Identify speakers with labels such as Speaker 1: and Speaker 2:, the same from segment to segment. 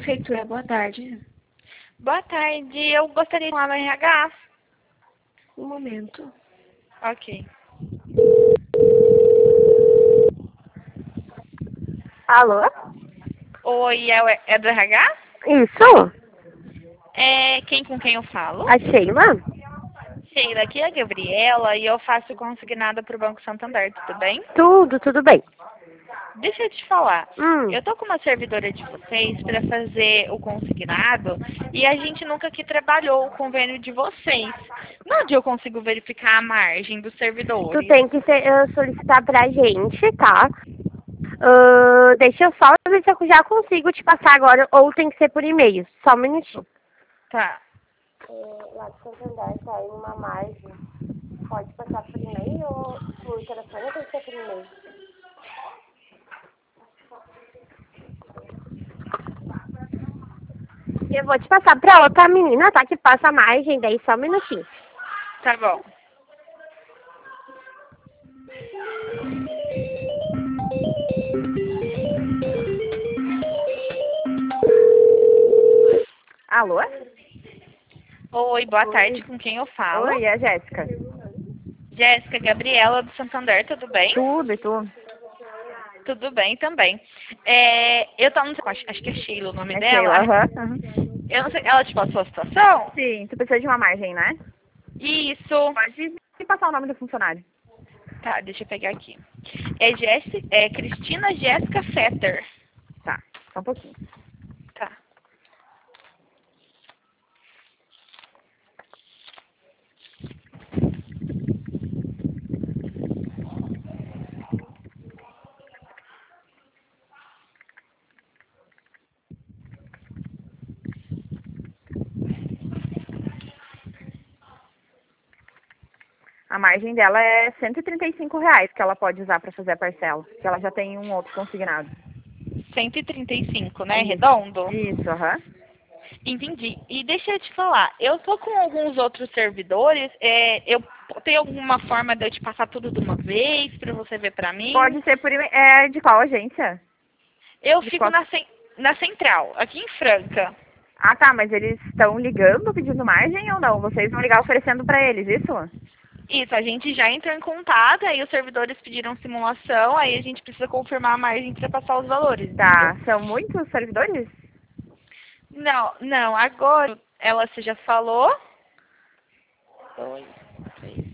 Speaker 1: Prefeitura, boa tarde.
Speaker 2: Boa tarde, eu gostaria de falar no RH.
Speaker 1: Um momento.
Speaker 2: Ok.
Speaker 3: Alô?
Speaker 2: Oi, é do RH?
Speaker 3: Isso?
Speaker 2: Com quem eu falo?
Speaker 3: A Sheila?
Speaker 2: Sheila, aqui é a Gabriela e eu faço consignada para o Banco Santander, tudo bem?
Speaker 3: Tudo bem.
Speaker 2: Deixa eu te falar,
Speaker 3: Hum.
Speaker 2: eu tô com uma servidora de vocês para fazer o consignado e a gente nunca aqui trabalhou o convênio de vocês. Onde eu consigo verificar a margem dos
Speaker 3: Tu
Speaker 2: servidores?
Speaker 3: tem que solicitar pra gente, tá? Deixa eu só ver se eu já consigo te passar agora, ou tem que ser por e-mail. Só um minutinho.
Speaker 2: Tá.
Speaker 3: Lá do Santander tá em uma margem. Pode passar por e-mail ou por telefone, ou tem que ser por e-mail? Eu vou te passar pra outra menina, tá? Que passa a margem, daí só um minutinho.
Speaker 2: Tá bom.
Speaker 3: Alô?
Speaker 2: Oi, boa tarde, com quem eu falo?
Speaker 3: Oi, é a Jéssica.
Speaker 2: Jéssica, Gabriela do Santander, tudo bem?
Speaker 3: Tudo, e tu?
Speaker 2: Tudo bem também. Eu tô, não sei, acho que é Sheila o nome
Speaker 3: É
Speaker 2: dela.
Speaker 3: Sheila, aham.
Speaker 2: Eu não sei, ela te passou a situação?
Speaker 3: Sim, tu precisa de uma margem, né?
Speaker 2: Isso.
Speaker 3: Pode me passar o nome do funcionário.
Speaker 2: Tá, deixa eu pegar aqui. É Cristina Jéssica Fetter.
Speaker 3: Tá, só um pouquinho.
Speaker 2: Tá.
Speaker 3: A margem dela é R$ 135 que ela pode usar para fazer a parcela, que ela já tem um outro consignado.
Speaker 2: 135, né?
Speaker 3: Isso.
Speaker 2: Redondo?
Speaker 3: Isso, aham.
Speaker 2: Entendi. E deixa eu te falar, eu tô com alguns outros servidores, eu tenho alguma forma de eu te passar tudo de uma vez pra você ver pra mim?
Speaker 3: Pode ser por e-mail. É de qual agência?
Speaker 2: Eu
Speaker 3: De
Speaker 2: fico
Speaker 3: qual?
Speaker 2: na central, aqui em Franca.
Speaker 3: Ah, tá, mas eles estão ligando pedindo margem ou não? Vocês vão ligar oferecendo para eles, isso?
Speaker 2: Isso, a gente já entrou em contato, aí os servidores pediram simulação, aí a gente precisa confirmar a margem para passar os valores,
Speaker 3: Tá,
Speaker 2: entendeu?
Speaker 3: são muitos servidores?
Speaker 2: Não, agora você já falou. 2, 3.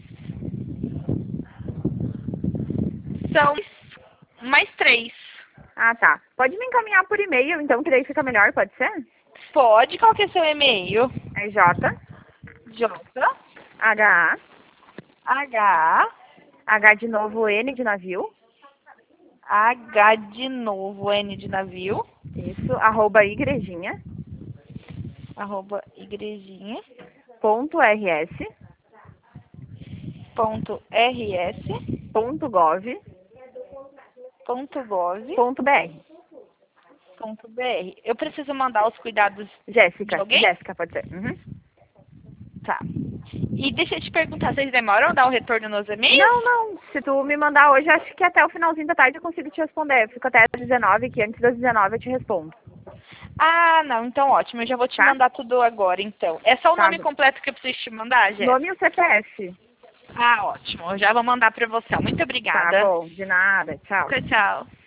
Speaker 2: São mais 3.
Speaker 3: Ah, tá. Pode me encaminhar por e-mail, então, que daí fica melhor, pode ser?
Speaker 2: Pode, qual que é seu e-mail?
Speaker 3: É J,
Speaker 2: J,
Speaker 3: H,
Speaker 2: H,
Speaker 3: H de novo, N de navio.
Speaker 2: H de novo, N de navio,
Speaker 3: Isso, @igrejinha.
Speaker 2: @igrejinha,
Speaker 3: .rs,
Speaker 2: .rs,
Speaker 3: .gov,
Speaker 2: .gov.br. Eu preciso mandar os cuidados de
Speaker 3: Jéssica,
Speaker 2: alguém?
Speaker 3: Jéssica, pode ser. Uhum.
Speaker 2: Tá. E deixa eu te perguntar, vocês demoram a dar o retorno nos e-mails?
Speaker 3: Não. Se tu me mandar hoje, acho que até o finalzinho da tarde eu consigo te responder. Eu fico até às 19, que antes das 19 eu te respondo.
Speaker 2: Ah, não, então ótimo. Eu já vou te
Speaker 3: Tá?
Speaker 2: mandar tudo agora, então. É só o
Speaker 3: Tá.
Speaker 2: nome completo que eu preciso te mandar, Jéssica?
Speaker 3: Nome e o CPF.
Speaker 2: Ah, ótimo. Eu já vou mandar pra você. Muito
Speaker 3: Tá
Speaker 2: obrigada.
Speaker 3: bom, de nada. Tchau.
Speaker 2: Tchau, tchau.